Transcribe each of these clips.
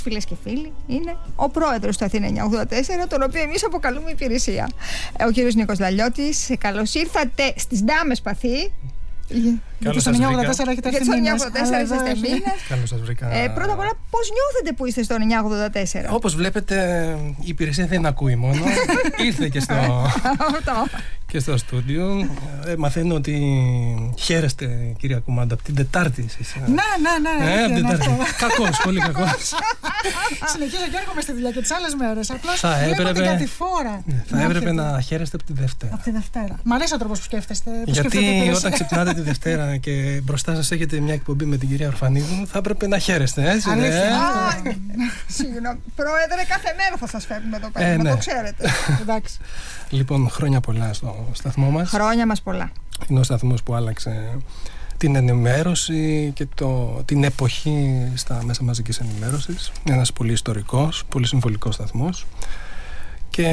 Φίλες και φίλοι, είναι ο πρόεδρος του Αθήνα 984, τον οποίο εμείς αποκαλούμε υπηρεσία. Ο κύριος Νίκος Λαλιώτης, καλώς ήρθατε στις Ντάμες Παθή. Γιατί στο 984 έχετε έρθει μήνες. Καλώς σας βρήκα. Πρώτα απ' όλα, πώς νιώθετε που είστε στο 984? Όπως βλέπετε, η υπηρεσία δεν ακούει μόνο. Ήρθε και στο στούντιο. Μαθαίνω ότι χαίρεστε, κυρία Κουμάντα, από την Τετάρτη εσείς. Ναι. Από την Τετάρτη. Κακός, πολύ κακός. Συνεχίζω και έρχομαι στη δουλειά και τις άλλες μέρες. Απλώς βλέπω την κατηφόρα. Θα έπρεπε να χαίρεστε από τη Δευτέρα. Από τη Δευτέρα. Μ' αρέσει ο τρόπος που σκέφτεστε. Γιατί όταν ξυπνάτε τη Δευτέρα και μπροστά σας έχετε μια εκπομπή με την κυρία Ορφανίδου, θα έπρεπε να χαίρεστε, έτσι. Συγγνώμη, πρόεδρε, κάθε μέρα θα σας φέρνουμε εδώ πέρα, να το ξέρετε. Εντάξει. Λοιπόν, χρόνια πολλά στο σταθμό μας. Χρόνια μας πολλά. Είναι ο σταθμός που άλλαξε την ενημέρωση και την εποχή στα μέσα μαζικής ενημέρωσης. Είναι ένας πολύ ιστορικός, πολύ συμβολικός σταθμός. Και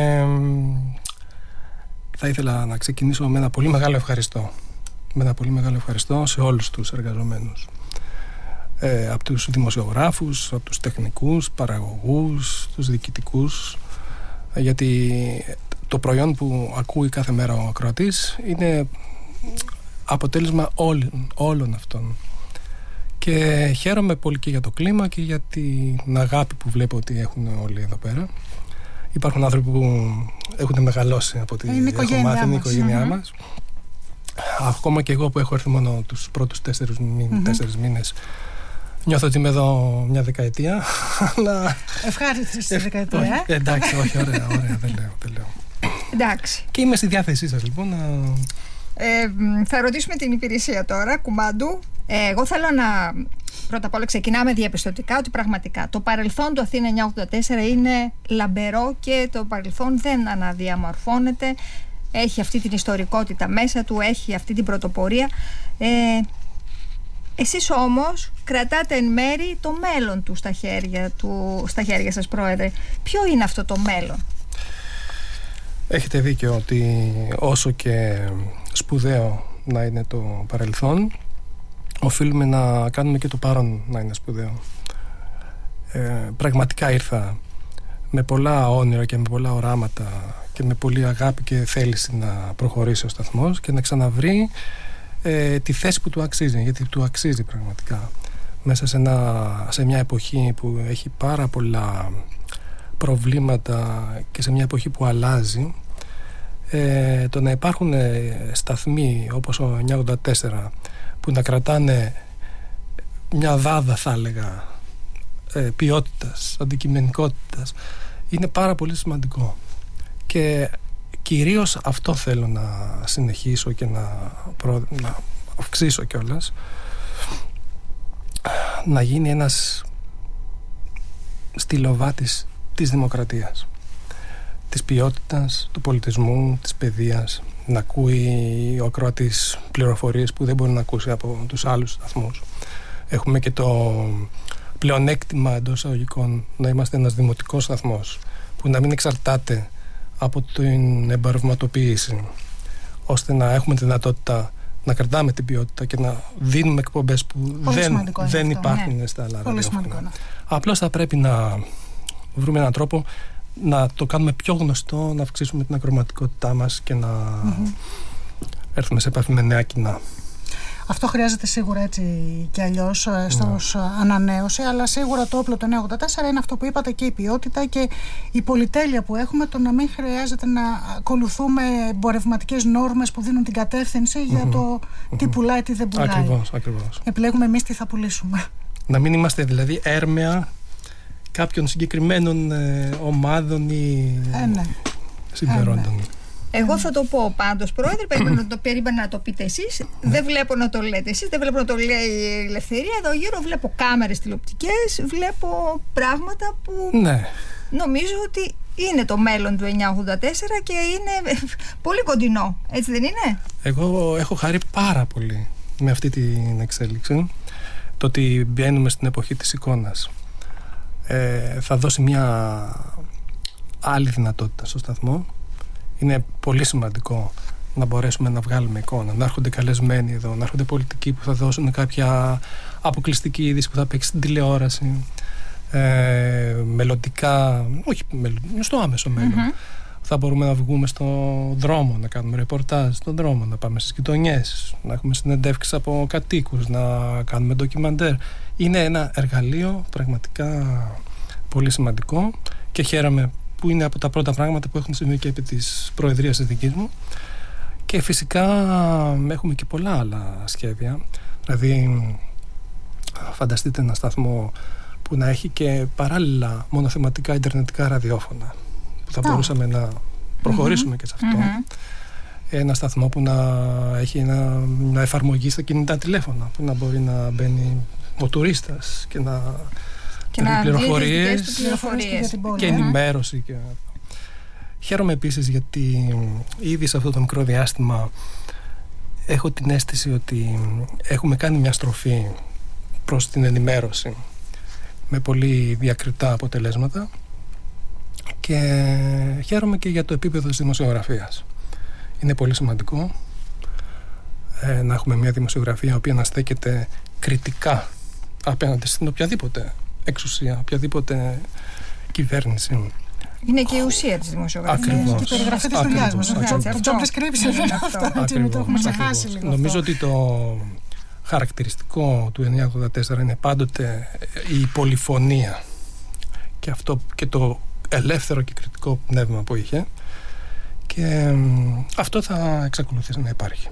θα ήθελα να ξεκινήσω με ένα πολύ μεγάλο ευχαριστώ. Με ένα πολύ μεγάλο ευχαριστώ σε όλους τους εργαζομένους. Από τους δημοσιογράφους, από τους τεχνικούς, παραγωγούς, τους διοικητικούς, γιατί το προϊόν που ακούει κάθε μέρα ο ακροατής είναι αποτέλεσμα όλων αυτών. Και χαίρομαι πολύ και για το κλίμα και για την αγάπη που βλέπω ότι έχουν όλοι εδώ πέρα. Υπάρχουν άνθρωποι που έχουν μεγαλώσει από ό,τι έχω μάθει, είναι η οικογένειά μας. Ακόμα και εγώ που έχω έρθει μόνο τους πρώτους 4 μήνες, νιώθω ότι είμαι εδώ μια δεκαετία. Ευχάριστη στη δεκαετία. Εντάξει, όχι, ωραία, δεν λέω. Εντάξει. Και είμαι στη διάθεσή σας λοιπόν. Θα ρωτήσουμε την υπηρεσία τώρα, Κουμάντου. Εγώ θέλω να πρώτα απ' όλα ξεκινάμε διαπιστωτικά ότι πραγματικά το παρελθόν του Αθήνα 984 είναι λαμπερό και το παρελθόν δεν αναδιαμορφώνεται. Έχει αυτή την ιστορικότητα μέσα του, έχει αυτή την πρωτοπορία. Εσείς όμως κρατάτε εν μέρη το μέλλον του στα χέρια σας, πρόεδρε. Ποιο είναι αυτό το μέλλον? Έχετε δίκιο ότι όσο και σπουδαίο να είναι το παρελθόν, οφείλουμε να κάνουμε και το παρόν να είναι σπουδαίο. Πραγματικά ήρθα με πολλά όνειρα και με πολλά οράματα και με πολλή αγάπη και θέληση να προχωρήσει ο σταθμός και να ξαναβρει τη θέση που του αξίζει, γιατί του αξίζει πραγματικά μέσα σε μια εποχή που έχει πάρα πολλά προβλήματα και σε μια εποχή που αλλάζει. Το να υπάρχουν σταθμοί όπως ο 984 που να κρατάνε μια δάδα, θα έλεγα, ποιότητας, αντικειμενικότητας, είναι πάρα πολύ σημαντικό. Και κυρίως αυτό θέλω να συνεχίσω και να αυξήσω κιόλας, να γίνει ένας στυλοβάτης της δημοκρατίας, της ποιότητας, του πολιτισμού, της παιδείας, να ακούει ο ακροατής πληροφορίες που δεν μπορεί να ακούσει από τους άλλους σταθμούς. Έχουμε και το πλεονέκτημα εντός εισαγωγικών να είμαστε ένας δημοτικός σταθμός που να μην εξαρτάται από την εμπορευματοποίηση, ώστε να έχουμε τη δυνατότητα να κρατάμε την ποιότητα και να δίνουμε εκπομπές που δεν υπάρχουν στα άλλα ραδιόφωνα. Απλώς θα πρέπει να βρούμε έναν τρόπο να το κάνουμε πιο γνωστό, να αυξήσουμε την ακροματικότητά μας και να έρθουμε σε επαφή με νέα κοινά. Αυτό χρειάζεται σίγουρα έτσι και αλλιώς στους ανανέωση, αλλά σίγουρα το όπλο του 984 είναι αυτό που είπατε, και η ποιότητα και η πολυτέλεια που έχουμε, το να μην χρειάζεται να ακολουθούμε εμπορευματικές νόρμες που δίνουν την κατεύθυνση για το τι πουλάει, τι δεν πουλάει. Ακριβώς. Επιλέγουμε εμείς τι θα πουλήσουμε. Να μην είμαστε δηλαδή έρμεα κάποιων συγκεκριμένων ομάδων ή συμφερόντων. Εγώ θα το πω πάντως, πρόεδρε, περίμενα να το πείτε εσείς. Δεν βλέπω να το λέτε εσείς, δεν βλέπω να το λέει η Ελευθερία. Εδώ γύρω βλέπω κάμερες τηλεοπτικές, βλέπω πράγματα που νομίζω ότι είναι το μέλλον του 984 και είναι πολύ κοντινό. Έτσι δεν είναι? Εγώ έχω χαρεί πάρα πολύ με αυτή την εξέλιξη. Το ότι μπαίνουμε στην εποχή της εικόνας θα δώσει μια άλλη δυνατότητα στο σταθμό. Είναι πολύ σημαντικό να μπορέσουμε να βγάλουμε εικόνα, να έρχονται καλεσμένοι εδώ, να έρχονται πολιτικοί που θα δώσουν κάποια αποκλειστική είδηση που θα παίξει στην τηλεόραση, μελλοντικά, όχι στο άμεσο μέλλον. Θα μπορούμε να βγούμε στον δρόμο, να κάνουμε ρεπορτάζ στον δρόμο, να πάμε στις γειτονιές, να έχουμε συνεντεύξεις από κατοίκους, να κάνουμε ντοκιμαντέρ. Είναι ένα εργαλείο πραγματικά πολύ σημαντικό και χαίρομαι που είναι από τα πρώτα πράγματα που έχουν συμβεί και επί της προεδρίας της δικής μου. Και φυσικά έχουμε και πολλά άλλα σχέδια. Δηλαδή, φανταστείτε ένα σταθμό που να έχει και παράλληλα μονοθεματικά ιντερνετικά ραδιόφωνα, που θα μπορούσαμε να προχωρήσουμε και σε αυτό. Ένα σταθμό που να έχει μια εφαρμογή στα κινητά τηλέφωνα, που να μπορεί να μπαίνει ο τουρίστας και να πληροφορίες και ενημέρωση. Χαίρομαι επίσης γιατί ήδη σε αυτό το μικρό διάστημα έχω την αίσθηση ότι έχουμε κάνει μια στροφή προς την ενημέρωση με πολύ διακριτά αποτελέσματα, και χαίρομαι και για το επίπεδο της δημοσιογραφίας. Είναι πολύ σημαντικό να έχουμε μια δημοσιογραφία η οποία να στέκεται κριτικά απέναντι στην οποιαδήποτε εξουσία, οποιαδήποτε κυβέρνηση. Είναι και η ουσία της δημοσιογραφίας. Ακριβώς. Και η περιγραφή της δουλειάς μας. Το job description είναι αυτό. Μην το έχουμε ξεχάσει λίγο. Νομίζω ότι το χαρακτηριστικό του 1984 είναι πάντοτε η πολυφωνία και αυτό και το ελεύθερο και κριτικό πνεύμα που είχε, και αυτό θα εξακολουθήσει να υπάρχει.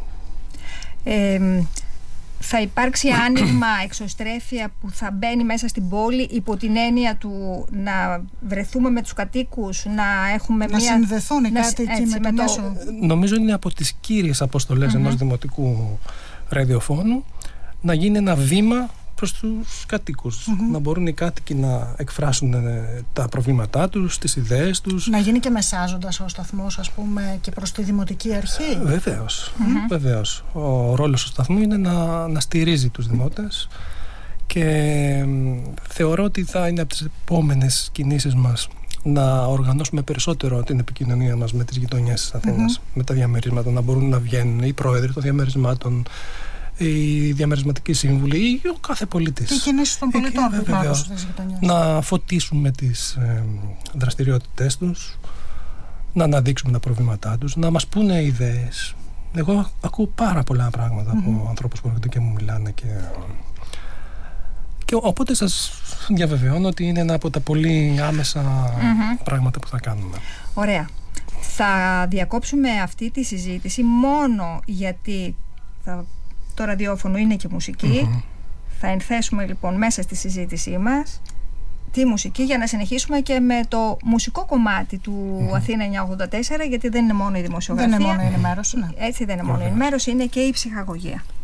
Θα υπάρξει άνοιγμα, εξωστρέφεια που θα μπαίνει μέσα στην πόλη υπό την έννοια του να βρεθούμε με τους κατοίκους, να έχουμε να συνδεθούν οι κάτοικοι με το μέσο. Νομίζω είναι από τις κύριες αποστολές ενός δημοτικού ραδιοφώνου να γίνει ένα βήμα προς τους κατοίκους. Να μπορούν οι κάτοικοι να εκφράσουν τα προβλήματά τους, τις ιδέες τους. Να γίνει και μεσάζοντας ο σταθμός, ας πούμε, και προς τη δημοτική αρχή. Βεβαίως. Ο ρόλος του σταθμού είναι να στηρίζει τους δημότες, και θεωρώ ότι θα είναι από τις επόμενες κινήσεις μας να οργανώσουμε περισσότερο την επικοινωνία μας με τις γειτονιές της Αθήνας, με τα διαμερίσματα, να μπορούν να βγαίνουν οι πρόεδροι των διαμερισμάτων, οι διαμερισματικοί σύμβουλοι ή ο κάθε πολίτης. Και οι κινήσεις των πολιτών που υπάρχουν στις γειτονιές. Να φωτίσουμε τις δραστηριότητές τους, να αναδείξουμε τα προβλήματά τους, να μας πούνε ιδέες. Εγώ ακούω πάρα πολλά πράγματα από ανθρώπους που έρχονται και μου μιλάνε, και οπότε σας διαβεβαιώνω ότι είναι ένα από τα πολύ άμεσα πράγματα που θα κάνουμε. Ωραία. Θα διακόψουμε αυτή τη συζήτηση μόνο γιατί το ραδιόφωνο είναι και μουσική. Θα ενθέσουμε λοιπόν μέσα στη συζήτησή μας τη μουσική για να συνεχίσουμε και με το μουσικό κομμάτι του Αθήνα 984, γιατί δεν είναι μόνο η δημοσιογραφία. Δεν είναι μόνο η ενημέρωση. Έτσι, δεν είναι μόνο η ενημέρωση, είναι και η ψυχαγωγία.